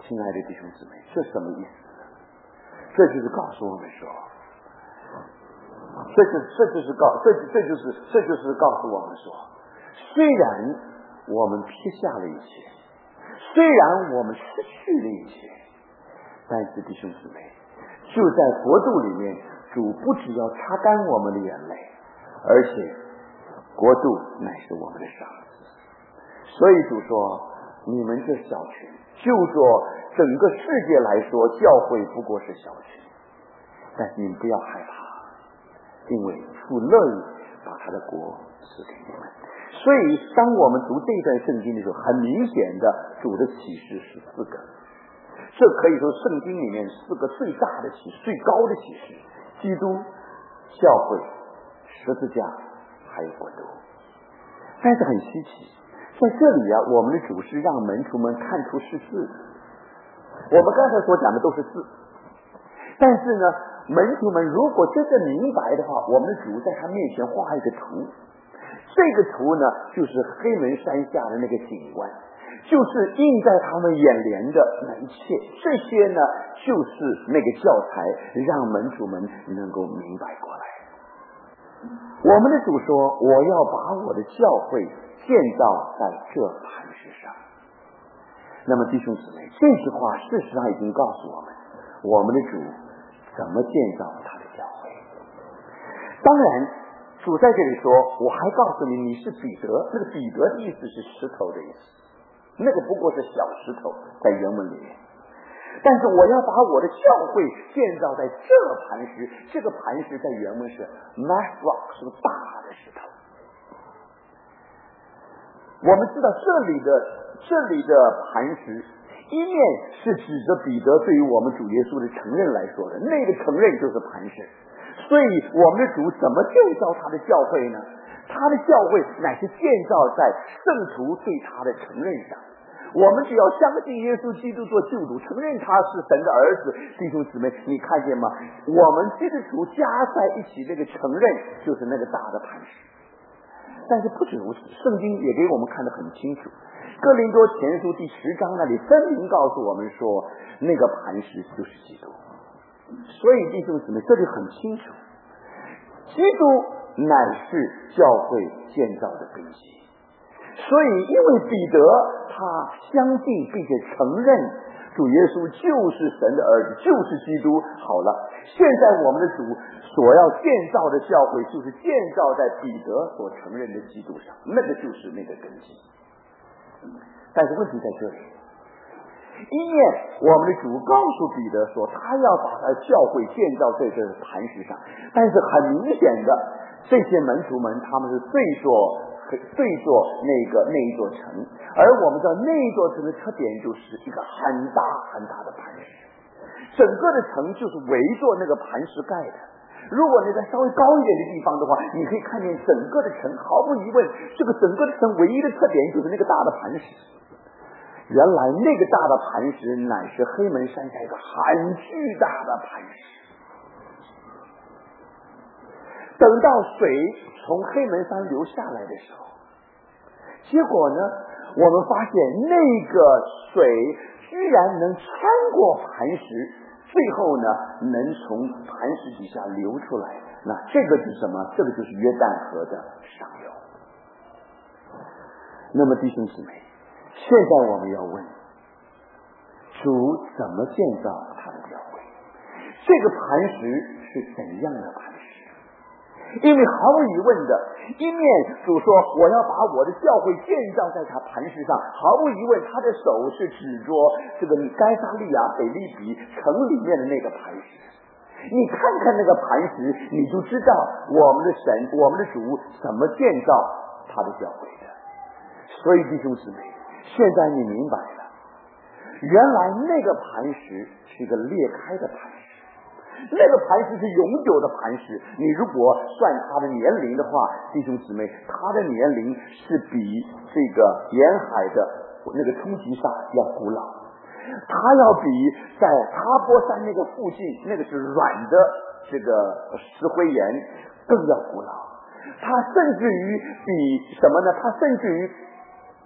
亲爱的弟兄姊妹，这什么意思呢？这就是告诉我们说，这就是告诉我们说，虽然我们撇下了一切，虽然我们失去了一切，但是弟兄姊妹，就在国度里面，主不只要擦干我们的眼泪，而且国度乃是我们的赏赐。所以主说，你们这小群，就说整个世界来说，教会不过是小群，但是你们不要害怕，因为父乐意把他的国赐给你们。所以当我们读这段圣经的时候，很明显的主的启示是4个，这可以说圣经里面4个最大的启示，最高的启示：基督、教会、十字架还有国度。但是很稀奇，在这里我们的主是让门徒们看出是字，我们刚才所讲的都是字，但是呢，门徒们如果真正明白的话，我们的主在他面前画一个图，这个图呢就是黑门山下的那个景观，就是映在他们眼帘的那一切，这些呢就是那个教材，让门徒们能够明白过来。我们的主说，我要把我的教会建造在这磐石上。那么弟兄姊妹，这句话事实上已经告诉我们的主怎么建造他的教会。当然主在这里说，我还告诉你，你是彼得，那个彼得的意思是石头的意思，那个不过是小石头，在原文里面。但是我要把我的教会建造在这磐石，这个磐石在原文是 massive rock， 是个大的石头。我们知道这里的磐石，一面是指着彼得对于我们主耶稣的承认来说的，那个承认就是磐石。所以我们的主怎么建造他的教会呢？他的教会乃是建造在圣徒对他的承认上。我们只要相信耶稣基督做救主，承认他是神的儿子，弟兄姊妹，你看见吗？我们基督徒加在一起，那个承认就是那个大的磐石。但是不止如此，圣经也给我们看得很清楚，哥林多前书第10章那里分明告诉我们说，那个磐石就是基督。所以弟兄姊妹，这里很清楚，基督乃是教会建造的根基。所以因为彼得他相信并且承认主耶稣就是神的儿子，就是基督。好了，现在我们的主所要建造的教会就是建造在彼得所承认的基督上，那个就是那个根基。但是问题在这里，一面我们的主告诉彼得说，他要把他的教会建造在这磐石上，但是很明显的，这些门徒们他们是对坐那一座城，而我们知道那一座城的特点就是一个很大很大的磐石，整个的城就是围着那个磐石盖的。如果你在稍微高一点的地方的话，你可以看见整个的城，毫无疑问，这个整个的城唯一的特点就是那个大的磐石。原来那个大的磐石乃是黑门山下一个很巨大的磐石。等到水从黑门山流下来的时候，结果呢，我们发现那个水居然能穿过磐石，最后呢能从磐石底下流出来。那这个是什么？这个就是约旦河的上游。那么弟兄姊妹，现在我们要问，主怎么建造他的教会？这个磐石是怎样的磐石？因为毫无疑问的，一面主说我要把我的教会建造在他磐石上，毫无疑问他的手是指着这个该撒利亚腓立比城里面的那个磐石。你看看那个磐石，你就知道我们的神，我们的主怎么建造他的教会的。所以弟兄姊妹，现在你明白了，原来那个磐石是一个裂开的磐石，那个磐石是永久的磐石。你如果算他的年龄的话，弟兄姊妹，他的年龄是比这个沿海的那个冲击沙要古老，他要比在哈波山那个附近那个是软的这个石灰岩更要古老。他甚至于比什么呢？他甚至于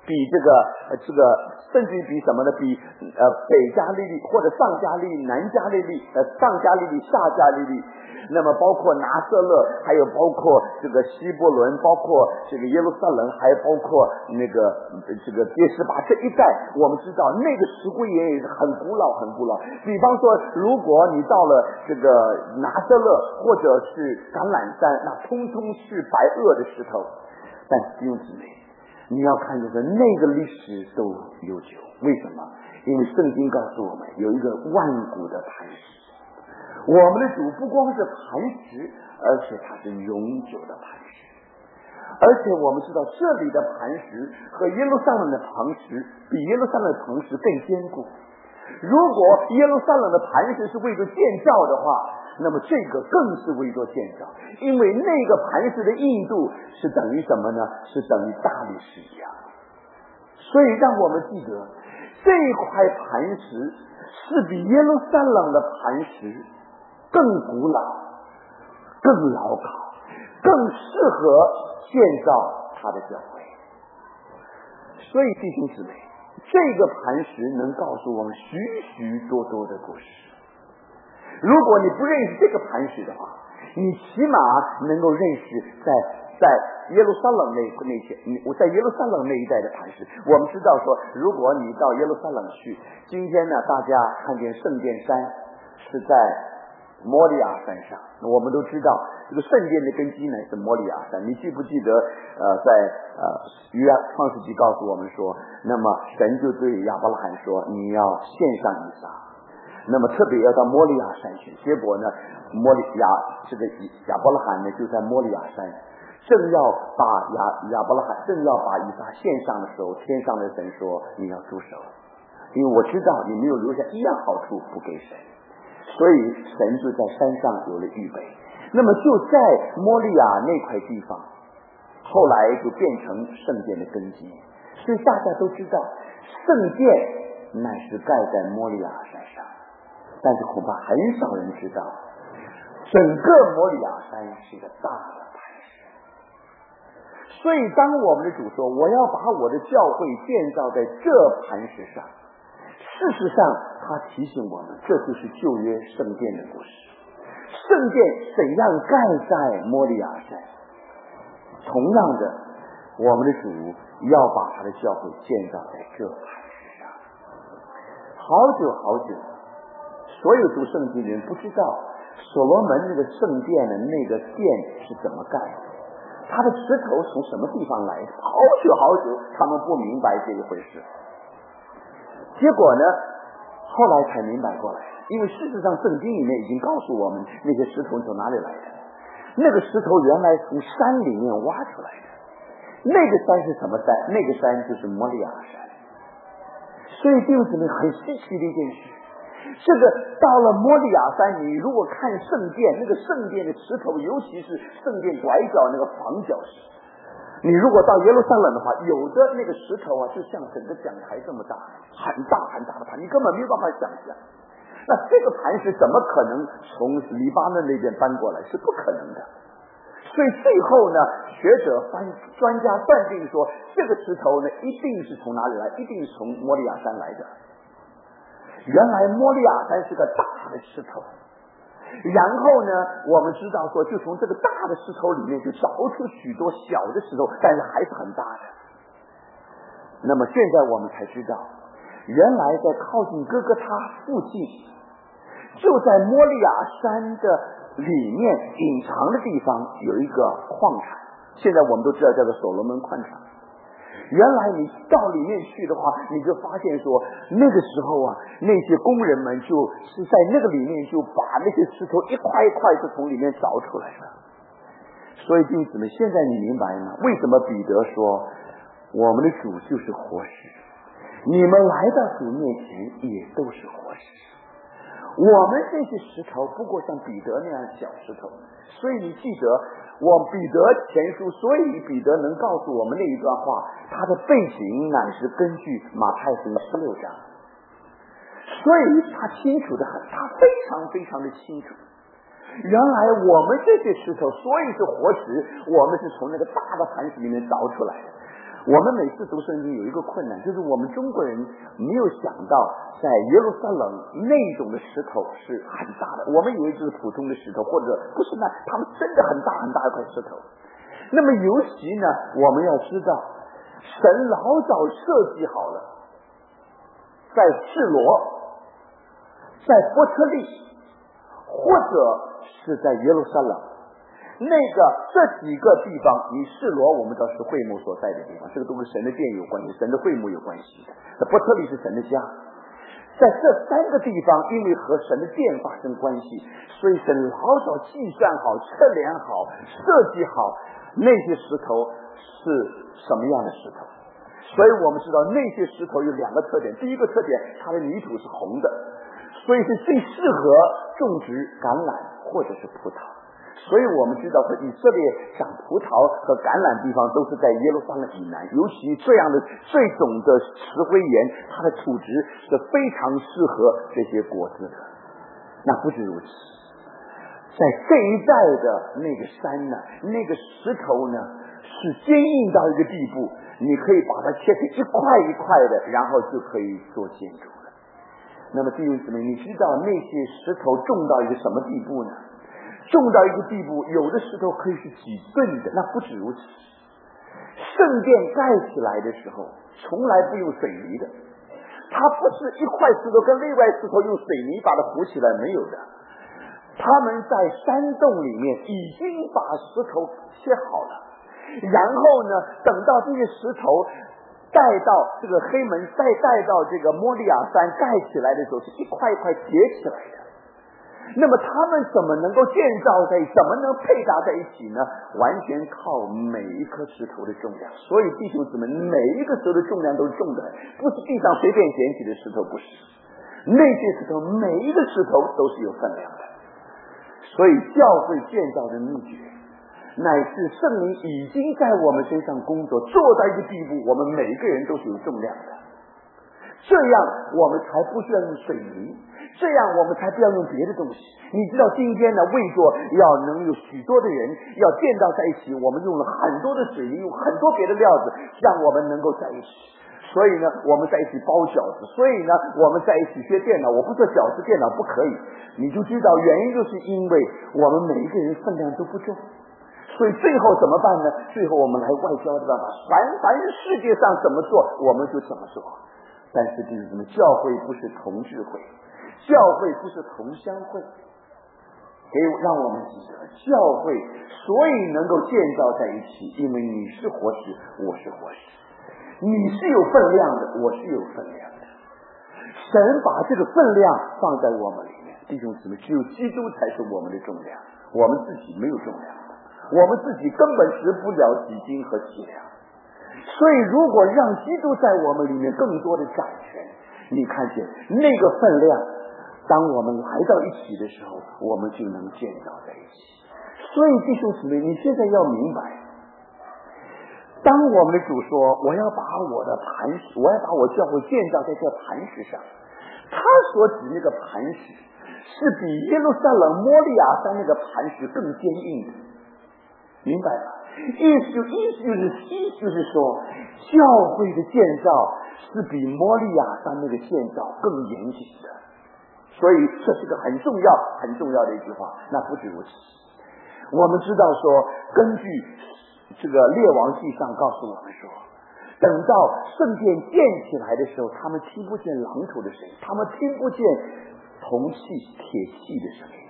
比这个甚至比什么呢？比北加利利或者上加利利、南加利利、上加利利、下加利利。那么包括拿瑟勒，还有包括这个希伯伦，包括这个耶路撒冷，还有包括那个这个别是巴这一带，我们知道那个石灰岩也是很古老很古老。比方说，如果你到了这个拿瑟勒或者是橄榄山，那通通是白垩的石头。但是弟兄姊妹，你要看就是那个历史都悠久，为什么？因为圣经告诉我们有一个万古的磐石。我们的主不光是磐石，而且它是永久的磐石。而且我们知道这里的磐石和耶路撒冷的磐石比耶路撒冷的磐石更坚固。如果耶路撒冷的磐石是为着建造的话，那么这个更是为着建造，因为那个磐石的硬度是等于什么呢？是等于大理石一样。所以让我们记得这一块磐石是比耶路撒冷的磐石更古老、更牢靠、更适合建造他的教会。所以弟兄姊妹，这个磐石能告诉我们许许多多的故事。如果你不认识这个磐石的话，你起码能够认识在耶路撒冷那些，我在耶路撒冷那一带的磐石。我们知道说，如果你到耶路撒冷去，今天呢，大家看见圣殿山是在摩利亚山上，我们都知道这个圣殿的根基呢是摩利亚山。你记不记得在约创世纪告诉我们说，那么神就对亚伯拉罕说，你要献上以撒，那么特别要到摩利亚山去。结果呢，亚伯拉罕呢就在摩利亚山，正要把亚伯拉罕正要把以撒献上的时候，天上的神说，你要住手，因为我知道你没有留下一样好处不给神。所以神就在山上有了预备。那么就在摩利亚那块地方，后来就变成圣殿的根基。所以大家都知道，圣殿乃是盖在摩利亚山上，但是恐怕很少人知道，整个摩利亚山是一个大的磐石。所以当我们的主说，我要把我的教会建造在这磐石上，事实上他提醒我们，这就是旧约圣殿的故事。圣殿怎样盖在摩利亚山，同样的，我们的主要把他的教会建造在这磐石上。好久好久，所有读圣经的人不知道所罗门那个圣殿的那个殿是怎么盖的，他的石头从什么地方来的，好久好久他们不明白这一回事。结果呢，后来才明白过来，因为事实上圣经里面已经告诉我们那些石头从哪里来的。那个石头原来从山里面挖出来的。那个山是什么山？那个山就是摩利亚山。所以弟兄姊妹，很稀奇的一件事，这个到了摩利亚山，你如果看圣殿，那个圣殿的石头，尤其是圣殿拐角那个房角石，你如果到耶路撒冷的话，有的那个石头啊，就像整个讲台这么大，很大很大的磐，你根本没有办法想象。那这个磐石怎么可能从黎巴嫩那边搬过来？是不可能的。所以最后呢，学者专家断定说，这个石头呢一定是从哪里来？一定是从摩利亚山来的。原来摩利亚山是个大的石头，然后呢，我们知道说，就从这个大的石头里面就找出许多小的石头，但是还是很大的。那么现在我们才知道，原来在靠近哥哥他附近，就在摩利亚山的里面隐藏的地方有一个矿产，现在我们都知道叫做所罗门矿产。原来你到里面去的话，你就发现说，那个时候啊，那些工人们就是在那个里面就把那些石头一块一块就从里面凿出来了。所以弟兄姊妹，现在你明白吗？为什么彼得说我们的主就是活石，你们来到主面前也都是活石。我们这些石头不过像彼得那样小石头，所以你记得我彼得前书，所以彼得能告诉我们那一段话，他的背景乃是根据马太福音16章，所以他清楚的很，他非常非常的清楚。原来我们这些石头所以是活石，我们是从那个大的磐石里面凿出来的。 我们每次读圣经有一个困难，就是我们中国人没有想到在耶路撒冷那种的石头是很大的，我们以为就是普通的石头，或者不是呢，他们真的很大很大一块石头。那么尤其呢，我们要知道神老早设计好了，在示罗，在伯特利，或者是在耶路撒冷，这几个地方，以示罗我们知道是会幕所在的地方，这个都跟神的殿有关系，神的会幕有关系的。那伯特利是神的家，在这三个地方，因为和神的殿发生关系，所以神老早计算好、测量好、设计好那些石头是什么样的石头。所以我们知道那些石头有两个特点，第一个特点，它的泥土是红的，所以是最适合种植橄榄或者是葡萄。所以我们知道说以色列长葡萄和橄榄地方都是在耶路撒冷以南，尤其这样的这种的石灰岩，它的土质是非常适合这些果子的。那不止如此，在这一带的那个山呢，那个石头呢是坚硬到一个地步，你可以把它切成一块一块的，然后就可以做建筑了。那么弟兄姊妹，你知道那些石头重到一个什么地步呢？重到一个地步，有的石头可以是几吨的。那不止如此，圣殿盖起来的时候从来不用水泥的，它不是一块石头跟另外石头用水泥把它糊起来，没有的。他们在山洞里面已经把石头切好了，然后呢，等到这些石头带到这个黑门，再带到这个摩利亚山盖起来的时候，是一块一块叠起来的。那么他们怎么能够建造在一起，怎么能配搭在一起呢？完全靠每一颗石头的重量。所以弟兄姊妹，每一个石头的重量都是重的，不是地上随便捡起的石头，不是。那些石头，每一个石头都是有分量的。所以教会建造的秘诀，乃是圣灵已经在我们身上工作，做到一个地步，我们每一个人都是有重量的。这样我们才不需要用水泥，这样我们才不要用别的东西。你知道今天呢，为着要能有许多的人要建造在一起，我们用了很多的水泥，用很多别的料子，让我们能够在一起。所以呢，我们在一起包饺子，所以呢，我们在一起学电脑。我不说饺子电脑不可以，你就知道原因，就是因为我们每一个人分量都不重。所以最后怎么办呢？最后我们来外交的办法，凡是世界上怎么做，我们就怎么做。但是弟兄姊妹，教会不是同智慧，教会不是同乡会，让我们记得，教会所以能够建造在一起，因为你是活石，我是活石，你是有分量的，我是有分量的。神把这个分量放在我们里面，弟兄姊妹，只有基督才是我们的重量，我们自己没有重量的，我们自己根本值不了几斤和几两。所以如果让基督在我们里面更多的掌权，你看见那个分量，当我们来到一起的时候，我们就能建造在一起。所以弟兄姊妹，你现在要明白，当我们的主说我要把我的磐石，我要把我教会建造在这磐石上，他所指那个磐石是比耶路撒冷摩利亚山那个磐石更坚硬的，明白吗？意思就是说，教会的建造是比摩利亚山那个建造更严谨的。所以这是个很重要的一句话。那不止如此，我们知道说，根据这个列王记上告诉我们说，等到圣殿建起来的时候，他们听不见榔头的声音，他们听不见铜器铁器的声音，